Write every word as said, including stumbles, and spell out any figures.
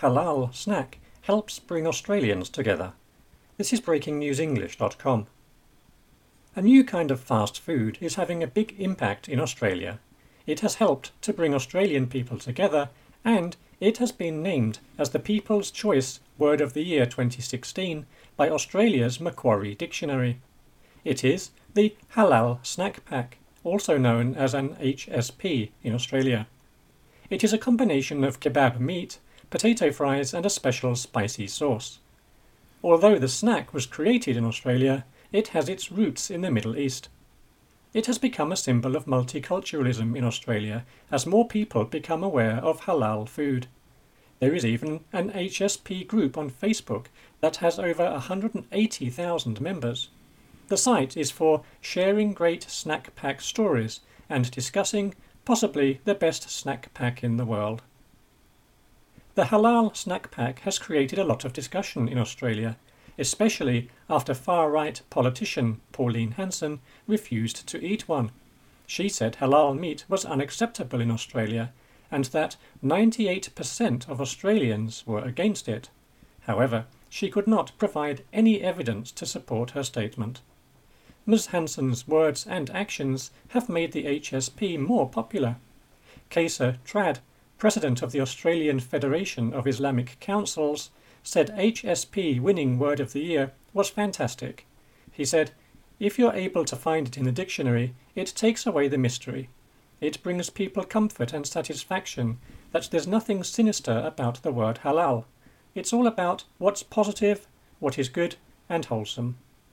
halal snack helps bring Australians together. This is breaking news english dot com. A new kind of fast food is having a big impact in Australia. It has helped to bring Australian people together, and it has been named as the People's Choice Word of the Year twenty sixteen by Australia's Macquarie Dictionary. It is the Halal Snack Pack, also known as an H S P in Australia. It is a combination of kebab meat, potato fries and a special spicy sauce. Although the snack was created in Australia, it has its roots in the Middle East. It has become a symbol of multiculturalism in Australia as more people become aware of halal food. There is even an H S P group on Facebook that has over one hundred eighty thousand members. The site is for sharing great snack pack stories and discussing possibly the best snack pack in the world. The Halal Snack Pack has created a lot of discussion in Australia, especially after far-right politician Pauline Hanson refused to eat one. She said halal meat was unacceptable in Australia and that ninety-eight percent of Australians were against it. However, she could not provide any evidence to support her statement. Miz Hanson's words and actions have made the H S P more popular. Kaiser Trad, president of the Australian Federation of Islamic Councils, said H S P winning Word of the Year was fantastic. He said, "If you're able to find it in the dictionary, it takes away the mystery. It brings people comfort and satisfaction that there's nothing sinister about the word halal. It's all about what's positive, what is good and wholesome."